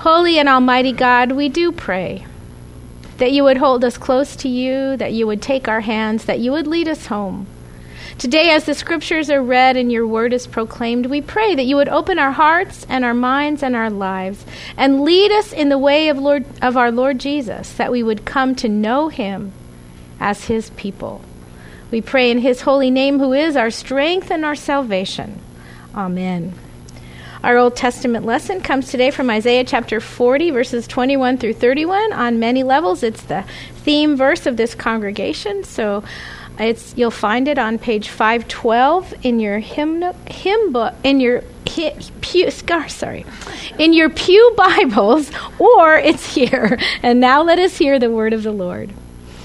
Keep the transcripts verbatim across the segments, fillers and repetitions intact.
Holy and almighty God, we do pray that you would hold us close to you, that you would take our hands, that you would lead us home. Today, as the scriptures are read and your word is proclaimed, we pray that you would open our hearts and our minds and our lives and lead us in the way of Lord of our Lord Jesus, that we would come to know him as his people. We pray in his holy name, who is our strength and our salvation. Amen. Our Old Testament lesson comes today from Isaiah chapter forty, verses twenty-one through thirty-one. On many levels, it's the theme verse of this congregation, so it's you'll find it on page five twelve in your hymn hymn book in your hi, pew sorry in your pew Bibles, or it's here. And now let us hear the word of the Lord.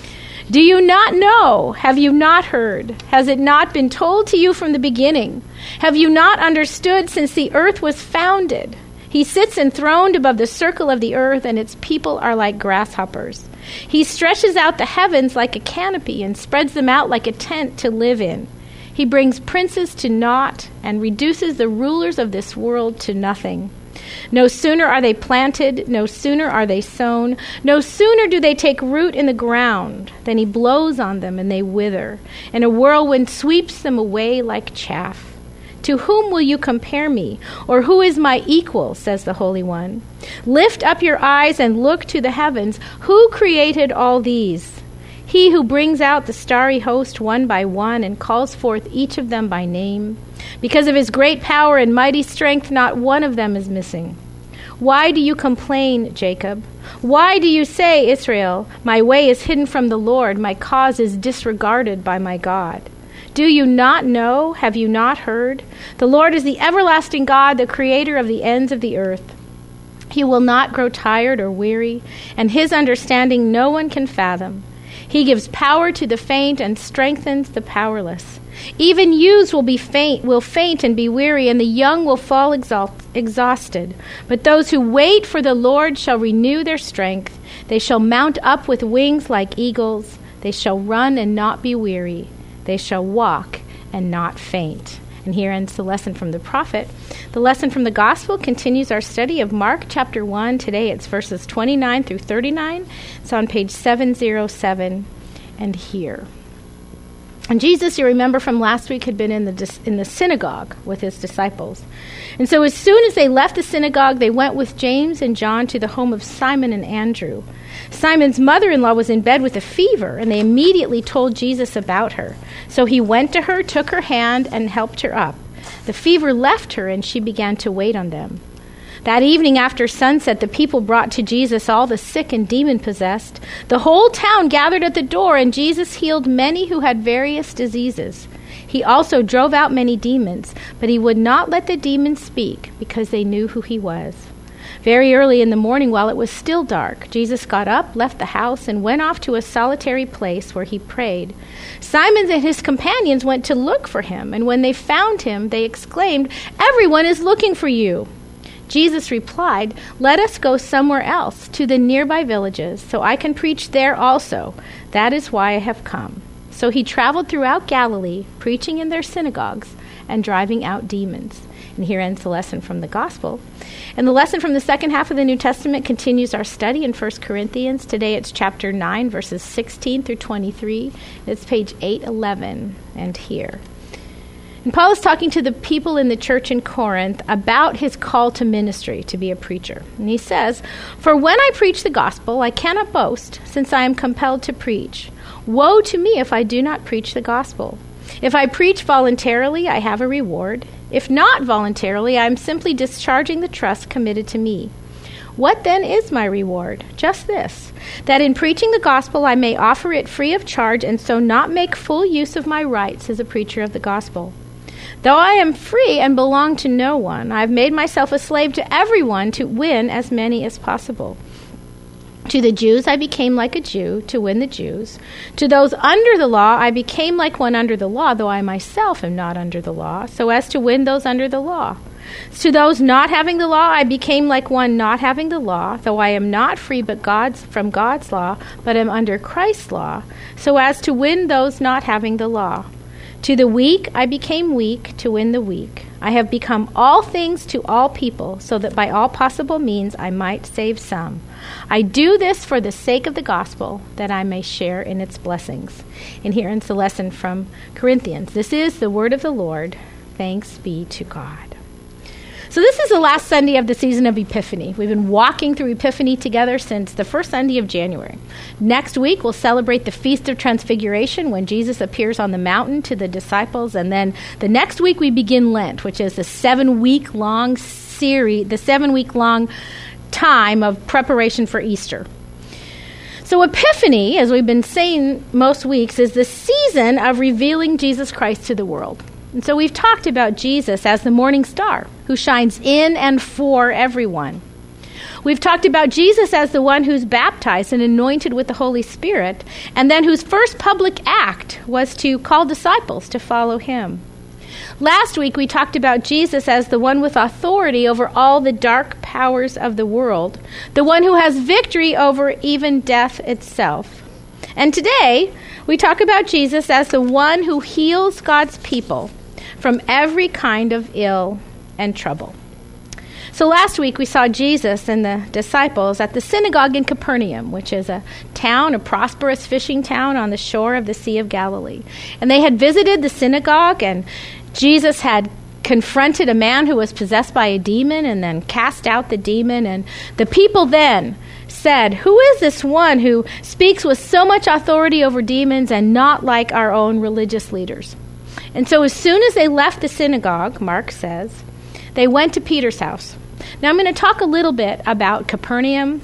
Do you not know? Have you not heard? Has it not been told to you from the beginning? Have you not understood since the earth was founded? He sits enthroned above the circle of the earth, and its people are like grasshoppers. He stretches out the heavens like a canopy and spreads them out like a tent to live in. He brings princes to naught and reduces the rulers of this world to nothing. No sooner are they planted, no sooner are they sown, no sooner do they take root in the ground than he blows on them and they wither, and a whirlwind sweeps them away like chaff. To whom will you compare me, or who is my equal, says the Holy One? Lift up your eyes and look to the heavens. Who created all these? He who brings out the starry host one by one and calls forth each of them by name. Because of his great power and mighty strength, not one of them is missing. Why do you complain, Jacob? Why do you say, Israel, my way is hidden from the Lord, my cause is disregarded by my God? Do you not know? Have you not heard? The Lord is the everlasting God, the creator of the ends of the earth. He will not grow tired or weary, and his understanding no one can fathom. He gives power to the faint and strengthens the powerless. Even youths will be faint, will faint and be weary, and the young will fall exhaust, exhausted. But those who wait for the Lord shall renew their strength. They shall mount up with wings like eagles. They shall run and not be weary. They shall walk and not faint. And here ends the lesson from the prophet. The lesson from the gospel continues our study of Mark chapter one. Today it's verses twenty-nine through thirty-nine. It's on page seven oh seven and here. And Jesus, you remember from last week, had been in the in the synagogue with his disciples. And so as soon as they left the synagogue, they went with James and John to the home of Simon and Andrew. Simon's mother-in-law was in bed with a fever, and they immediately told Jesus about her. So he went to her, took her hand, and helped her up. The fever left her, and she began to wait on them. That evening after sunset, the people brought to Jesus all the sick and demon-possessed. The whole town gathered at the door, and Jesus healed many who had various diseases. He also drove out many demons, but he would not let the demons speak, because they knew who he was. Very early in the morning, while it was still dark, Jesus got up, left the house, and went off to a solitary place where he prayed. Simon and his companions went to look for him, and when they found him, they exclaimed, "Everyone is looking for you." Jesus replied, "Let us go somewhere else, to the nearby villages, so I can preach there also. That is why I have come." So he traveled throughout Galilee, preaching in their synagogues and driving out demons. And here ends the lesson from the gospel. And the lesson from the second half of the New Testament continues our study in First Corinthians. Today it's chapter nine, verses sixteen through twenty-three. It's page eight eleven and here. And Paul is talking to the people in the church in Corinth about his call to ministry, to be a preacher. And he says, "For when I preach the gospel, I cannot boast, since I am compelled to preach. Woe to me if I do not preach the gospel. If I preach voluntarily, I have a reward. If not voluntarily, I am simply discharging the trust committed to me. What then is my reward? Just this, that in preaching the gospel I may offer it free of charge, and so not make full use of my rights as a preacher of the gospel. Though I am free and belong to no one, I have made myself a slave to everyone to win as many as possible. To the Jews I became like a Jew to win the Jews. To those under the law I became like one under the law, though I myself am not under the law, so as to win those under the law. To those not having the law I became like one not having the law, though I am not free but God's from God's law, but am under Christ's law, so as to win those not having the law. To the weak I became weak to win the weak. I have become all things to all people, so that by all possible means I might save some. I do this for the sake of the gospel, that I may share in its blessings. And here ends the lesson from Corinthians. This is the word of the Lord. Thanks be to God. So this is the last Sunday of the season of Epiphany. We've been walking through Epiphany together since the first Sunday of January. Next week, we'll celebrate the Feast of Transfiguration when Jesus appears on the mountain to the disciples. And then the next week, we begin Lent, which is the seven-week-long series, the seven-week-long time of preparation for Easter. So Epiphany, as we've been saying most weeks, is the season of revealing Jesus Christ to the world. And so we've talked about Jesus as the morning star who shines in and for everyone. We've talked about Jesus as the one who's baptized and anointed with the Holy Spirit, and then whose first public act was to call disciples to follow him. Last week we talked about Jesus as the one with authority over all the dark powers of the world, the one who has victory over even death itself. And today we talk about Jesus as the one who heals God's people from every kind of ill and trouble. So last week we saw Jesus and the disciples at the synagogue in Capernaum, which is a town, a prosperous fishing town on the shore of the Sea of Galilee. And they had visited the synagogue, and Jesus had confronted a man who was possessed by a demon and then cast out the demon. And the people then said, "Who is this one who speaks with so much authority over demons and not like our own religious leaders?" And so as soon as they left the synagogue, Mark says, they went to Peter's house. Now I'm going to talk a little bit about Capernaum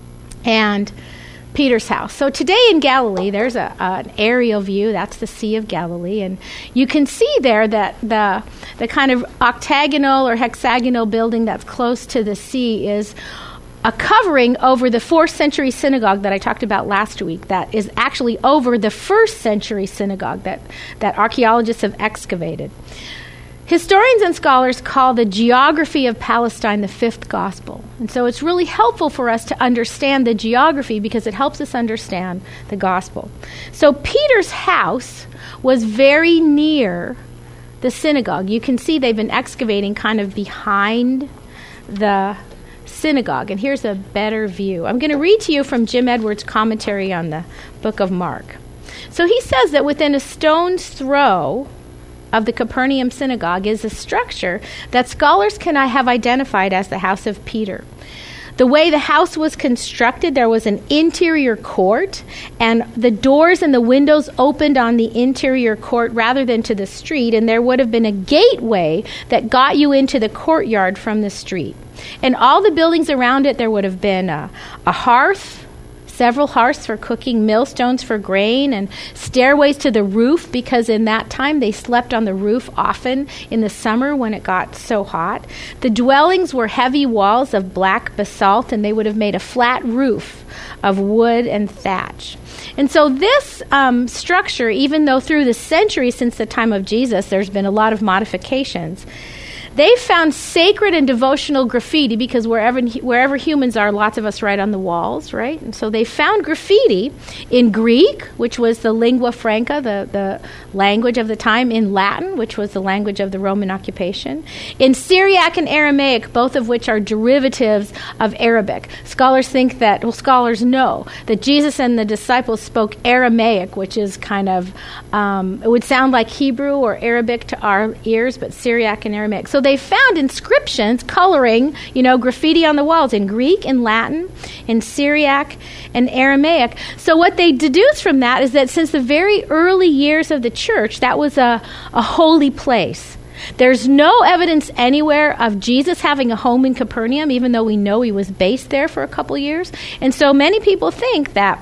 and Peter's house. So today in Galilee, there's a, an aerial view. That's the Sea of Galilee. And you can see there that the, the kind of octagonal or hexagonal building that's close to the sea is a covering over the fourth century synagogue that I talked about last week that is actually over the first century synagogue that, that archaeologists have excavated. Historians and scholars call the geography of Palestine the fifth gospel. And so it's really helpful for us to understand the geography because it helps us understand the gospel. So Peter's house was very near the synagogue. You can see they've been excavating kind of behind the synagogue. And here's a better view. I'm going to read to you from Jim Edwards' commentary on the book of Mark. So he says that within a stone's throw of the Capernaum synagogue is a structure that scholars can have identified as the house of Peter. The way the house was constructed, there was an interior court, and the doors and the windows opened on the interior court rather than to the street, and there would have been a gateway that got you into the courtyard from the street. And all the buildings around it, there would have been a, a hearth, several hearths for cooking, millstones for grain, and stairways to the roof, because in that time they slept on the roof often in the summer when it got so hot. The dwellings were heavy walls of black basalt, and they would have made a flat roof of wood and thatch. And so this um, structure, even though through the centuries since the time of Jesus there's been a lot of modifications, they found sacred and devotional graffiti because wherever wherever humans are, lots of us write on the walls, right? And so they found graffiti in Greek, which was the lingua franca, the, the language of the time, in Latin, which was the language of the Roman occupation, in Syriac and Aramaic, both of which are derivatives of Arabic. Scholars think that, well, scholars know that Jesus and the disciples spoke Aramaic, which is kind of, um, it would sound like Hebrew or Arabic to our ears, but Syriac and Aramaic. So they found inscriptions coloring, you know, graffiti on the walls in Greek, in Latin, in Syriac, and Aramaic. So what they deduce from that is that since the very early years of the church, that was a, a holy place. There's no evidence anywhere of Jesus having a home in Capernaum, even though we know he was based there for a couple years. And so many people think that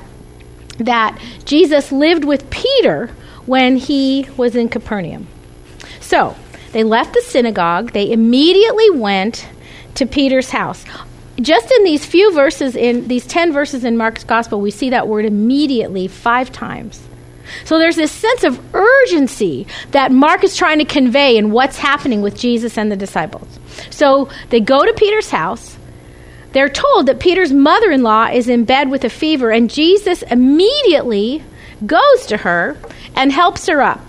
that Jesus lived with Peter when he was in Capernaum. So they left the synagogue. They immediately went to Peter's house. Just in these few verses, in these ten verses in Mark's gospel, we see that word immediately five times. So there's this sense of urgency that Mark is trying to convey in what's happening with Jesus and the disciples. So they go to Peter's house. They're told that Peter's mother-in-law is in bed with a fever, and Jesus immediately goes to her and helps her up.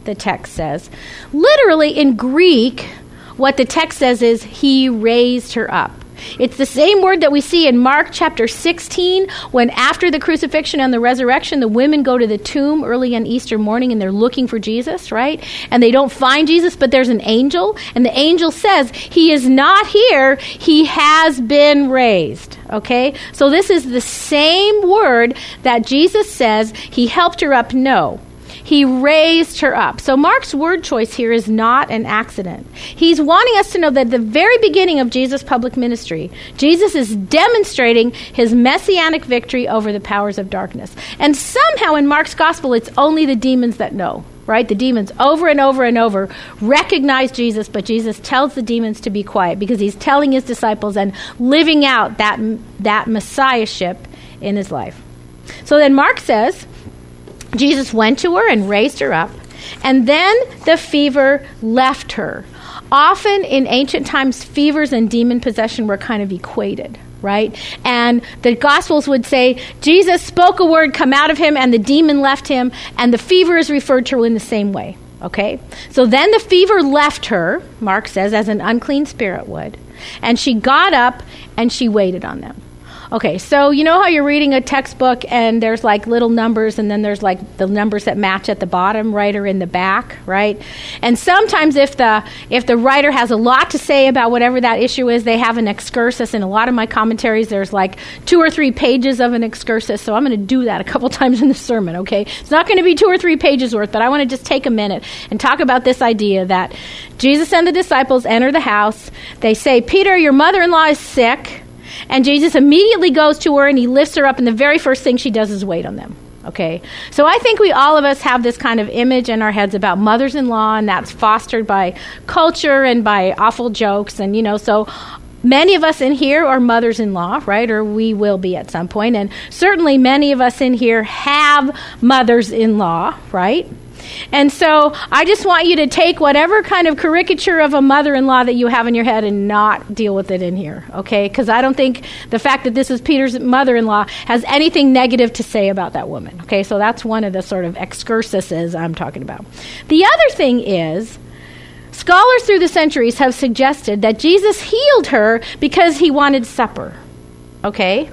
the text says. Literally, in Greek, what the text says is, he raised her up. It's the same word that we see in Mark chapter sixteen, when after the crucifixion and the resurrection, the women go to the tomb early on Easter morning and they're looking for Jesus, right? And they don't find Jesus, but there's an angel. And the angel says, he is not here, he has been raised. Okay? So this is the same word that Jesus says he helped her up. No. He raised her up. So Mark's word choice here is not an accident. He's wanting us to know that at the very beginning of Jesus' public ministry, Jesus is demonstrating his messianic victory over the powers of darkness. And somehow in Mark's gospel, it's only the demons that know, right? The demons over and over and over recognize Jesus, but Jesus tells the demons to be quiet because he's telling his disciples and living out that, that messiahship in his life. So then Mark says, Jesus went to her and raised her up, and then the fever left her. Often in ancient times, fevers and demon possession were kind of equated, right? And the Gospels would say, Jesus spoke a word, come out of him, and the demon left him, and the fever is referred to in the same way, okay? So then the fever left her, Mark says, as an unclean spirit would, and she got up and she waited on them. Okay, so you know how you're reading a textbook and there's like little numbers and then there's like the numbers that match at the bottom, right, or in the back, right? And sometimes if the if the writer has a lot to say about whatever that issue is, they have an excursus. In a lot of my commentaries, there's like two or three pages of an excursus, so I'm going to do that a couple times in the sermon, okay? It's not going to be two or three pages worth, but I want to just take a minute and talk about this idea that Jesus and the disciples enter the house. They say, Peter, your mother-in-law is sick. And Jesus immediately goes to her and he lifts her up, and the very first thing she does is wait on them. Okay? So I think we all of us have this kind of image in our heads about mothers-in-law, and that's fostered by culture and by awful jokes. And, you know, so many of us in here are mothers-in-law, right? Or we will be at some point. And certainly many of us in here have mothers-in-law, right? And so I just want you to take whatever kind of caricature of a mother-in-law that you have in your head and not deal with it in here, okay? Because I don't think the fact that this is Peter's mother-in-law has anything negative to say about that woman, okay? So that's one of the sort of excursuses I'm talking about. The other thing is, scholars through the centuries have suggested that Jesus healed her because he wanted supper, okay?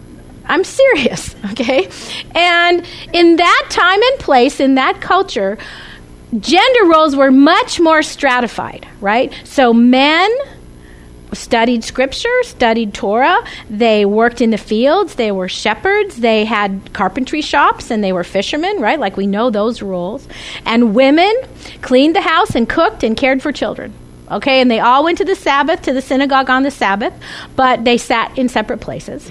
I'm serious, okay? And in that time and place, in that culture, gender roles were much more stratified, right? So men studied scripture, studied Torah, they worked in the fields, they were shepherds, they had carpentry shops, and they were fishermen, right? Like we know those roles. And women cleaned the house and cooked and cared for children. Okay, and they all went to the Sabbath, to the synagogue on the Sabbath, but they sat in separate places.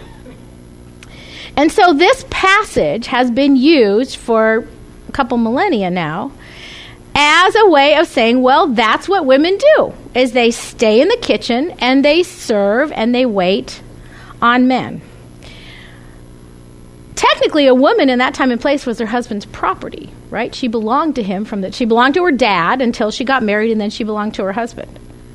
And so this passage has been used for a couple millennia now as a way of saying, well, that's what women do, is they stay in the kitchen and they serve and they wait on men. Technically, a woman in that time and place was her husband's property, right? She belonged to him from that. She belonged to her dad until she got married, and then she belonged to her husband.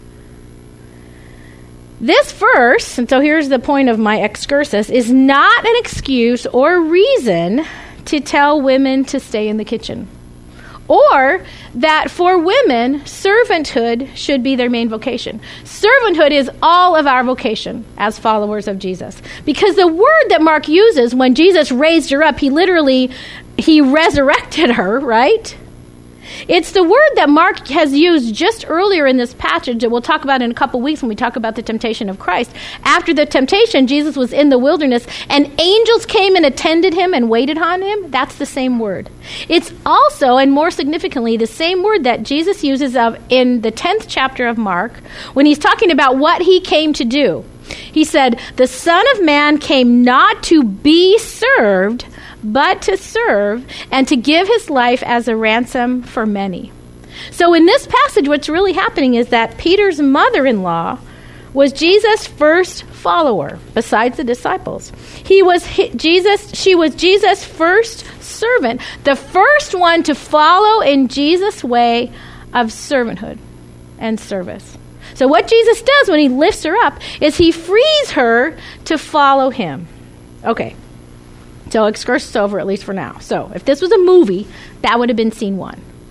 This verse, and so here's the point of my excursus, is not an excuse or reason to tell women to stay in the kitchen, or that for women, servanthood should be their main vocation. Servanthood is all of our vocation as followers of Jesus. Because the word that Mark uses when Jesus raised her up, he literally, he resurrected her, right? It's the word that Mark has used just earlier in this passage that we'll talk about in a couple weeks when we talk about the temptation of Christ. After the temptation, Jesus was in the wilderness and angels came and attended him and waited on him. That's the same word. It's also, and more significantly, the same word that Jesus uses of in the tenth chapter of Mark when he's talking about what he came to do. He said, the Son of Man came not to be served, but to serve and to give his life as a ransom for many. So in this passage, what's really happening is that Peter's mother-in-law was Jesus' first follower, besides the disciples. He was Jesus. She was Jesus' first servant, the first one to follow in Jesus' way of servanthood and service. So what Jesus does when he lifts her up is he frees her to follow him. Okay. So excursus over, at least for now. So if this was a movie, that would have been scene one.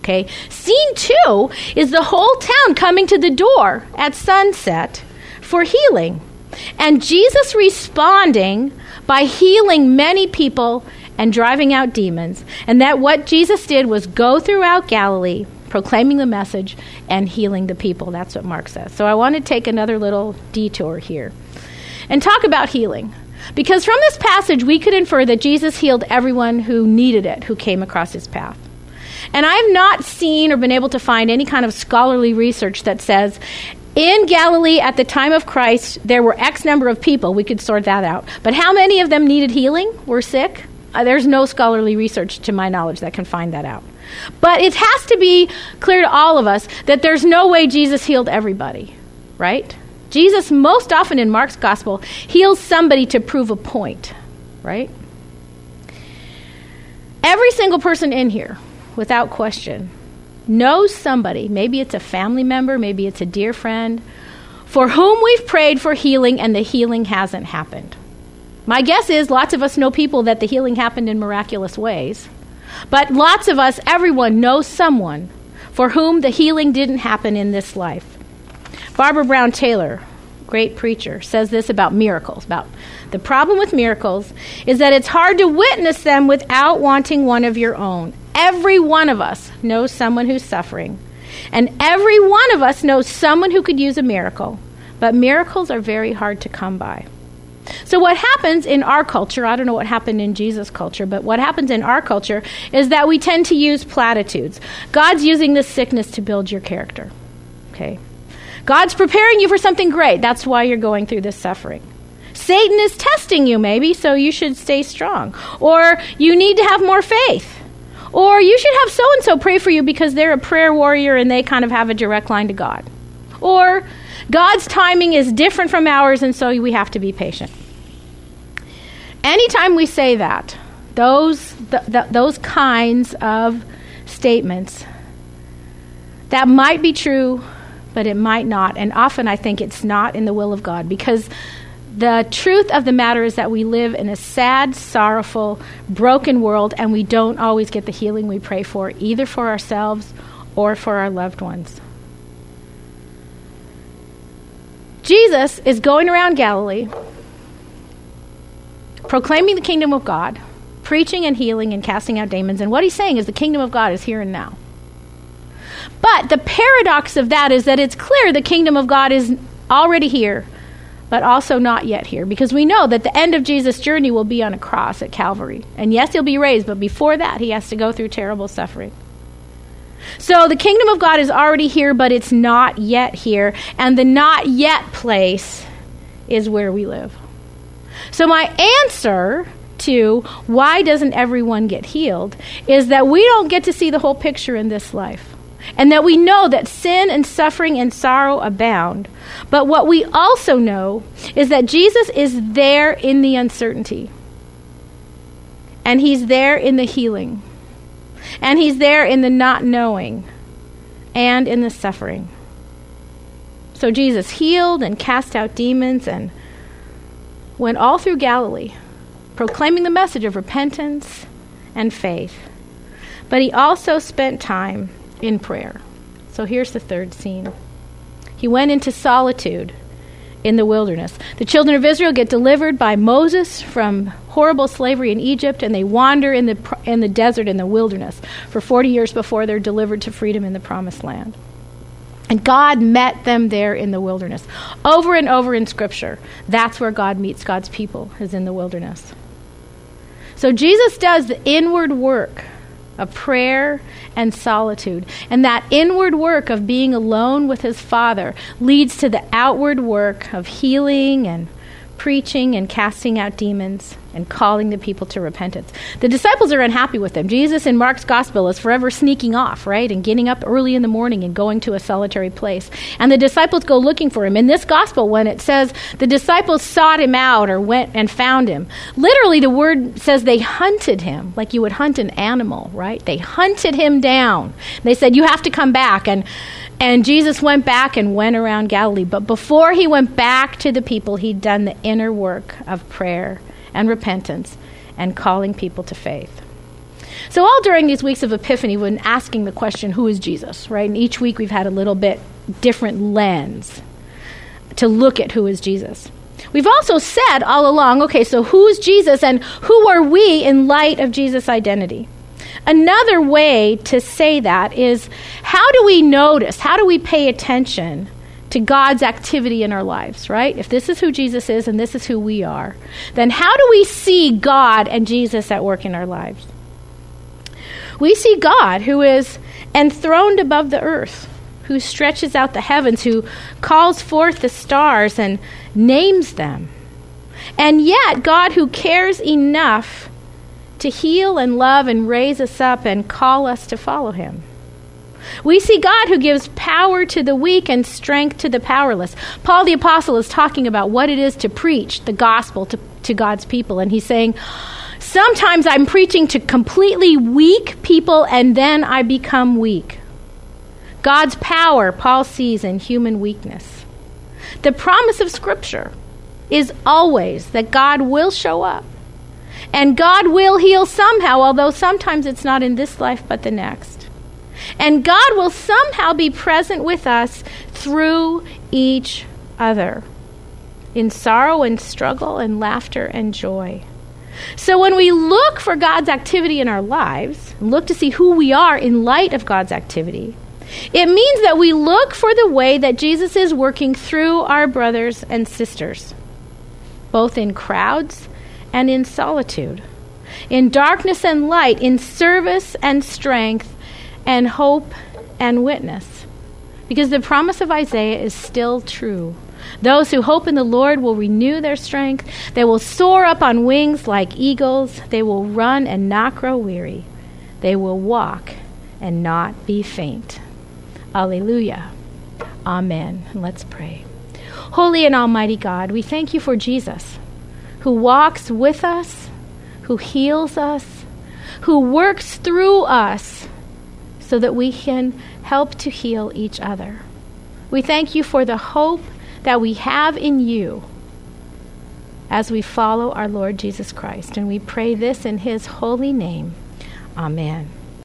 Okay? Scene two is the whole town coming to the door at sunset for healing. And Jesus responding by healing many people and driving out demons. And that what Jesus did was go throughout Galilee, proclaiming the message and healing the people. That's what Mark says. So I want to take another little detour here and talk about healing. Because from this passage, we could infer that Jesus healed everyone who needed it, who came across his path. And I've not seen or been able to find any kind of scholarly research that says, in Galilee at the time of Christ, there were X number of people. We could sort that out. But how many of them needed healing, were sick? Uh, there's no scholarly research, to my knowledge, that can find that out. But it has to be clear to all of us that there's no way Jesus healed everybody, right? Jesus, most often in Mark's gospel, heals somebody to prove a point, right? Every single person in here, without question, knows somebody, maybe it's a family member, maybe it's a dear friend, for whom we've prayed for healing and the healing hasn't happened. My guess is lots of us know people that the healing happened in miraculous ways. But lots of us, everyone knows someone for whom the healing didn't happen in this life. Barbara Brown Taylor, great preacher, says this about miracles. About the problem with miracles is that it's hard to witness them without wanting one of your own. Every one of us knows someone who's suffering. And every one of us knows someone who could use a miracle. But miracles are very hard to come by. So what happens in our culture, I don't know what happened in Jesus' culture, but what happens in our culture is that we tend to use platitudes. God's using this sickness to build your character. Okay? God's preparing you for something great. That's why you're going through this suffering. Satan is testing you maybe, so you should stay strong. Or you need to have more faith. Or you should have so-and-so pray for you because they're a prayer warrior and they kind of have a direct line to God. Or God's timing is different from ours, and so we have to be patient. Anytime we say that, those th- th- those kinds of statements, that might be true, but it might not. And often I think it's not in the will of God, because the truth of the matter is that we live in a sad, sorrowful, broken world, and we don't always get the healing we pray for, either for ourselves or for our loved ones. Jesus is going around Galilee, proclaiming the kingdom of God, preaching and healing and casting out demons. And what he's saying is the kingdom of God is here and now. But the paradox of that is that it's clear the kingdom of God is already here, but also not yet here. Because we know that the end of Jesus' journey will be on a cross at Calvary. And yes, he'll be raised, but before that, he has to go through terrible suffering. So the kingdom of God is already here, but it's not yet here. And the not yet place is where we live. So my answer to why doesn't everyone get healed is that we don't get to see the whole picture in this life. And that we know that sin and suffering and sorrow abound. But what we also know is that Jesus is there in the uncertainty. And he's there in the healing. And he's there in the not knowing and in the suffering. So Jesus healed and cast out demons and went all through Galilee, proclaiming the message of repentance and faith. But he also spent time in prayer. So here's the third scene. He went into solitude in the wilderness. The children of Israel get delivered by Moses from horrible slavery in Egypt, and they wander in the in the desert, in the wilderness, for forty years before they're delivered to freedom in the promised land. And God met them there in the wilderness. Over and over in Scripture, that's where God meets God's people, is in the wilderness. So Jesus does the inward work of prayer and solitude. And that inward work of being alone with his Father leads to the outward work of healing and preaching and casting out demons and calling the people to repentance. The disciples are unhappy with him. Jesus in Mark's gospel is forever sneaking off, right? And getting up early in the morning and going to a solitary place. And the disciples go looking for him. In this gospel, when it says the disciples sought him out or went and found him, literally the word says they hunted him, like you would hunt an animal, right? They hunted him down. They said, you have to come back. And And Jesus went back and went around Galilee. But before he went back to the people, he'd done the inner work of prayer and repentance and calling people to faith. So all during these weeks of Epiphany, we've been asking the question, who is Jesus, right? And each week we've had a little bit different lens to look at who is Jesus. We've also said all along, okay, so who's Jesus and who are we in light of Jesus' identity? Another way to say that is, how do we notice, how do we pay attention to God's activity in our lives, right? If this is who Jesus is and this is who we are, then how do we see God and Jesus at work in our lives? We see God who is enthroned above the earth, who stretches out the heavens, who calls forth the stars and names them. And yet, God who cares enough to heal and love and raise us up and call us to follow him. We see God who gives power to the weak and strength to the powerless. Paul the Apostle is talking about what it is to preach the gospel to, to God's people. And he's saying, sometimes I'm preaching to completely weak people and then I become weak. God's power, Paul sees in human weakness. The promise of Scripture is always that God will show up. And God will heal somehow, although sometimes it's not in this life but the next. And God will somehow be present with us through each other, in sorrow and struggle and laughter and joy. So when we look for God's activity in our lives, look to see who we are in light of God's activity, it means that we look for the way that Jesus is working through our brothers and sisters, both in crowds and in solitude, in darkness and light, in service and strength, and hope and witness. Because the promise of Isaiah is still true. Those who hope in the Lord will renew their strength. They will soar up on wings like eagles. They will run and not grow weary. They will walk and not be faint. Alleluia. Amen. And let's pray. Holy and almighty God, we thank you for Jesus, who walks with us, who heals us, who works through us so that we can help to heal each other. We thank you for the hope that we have in you as we follow our Lord Jesus Christ. And we pray this in his holy name. Amen.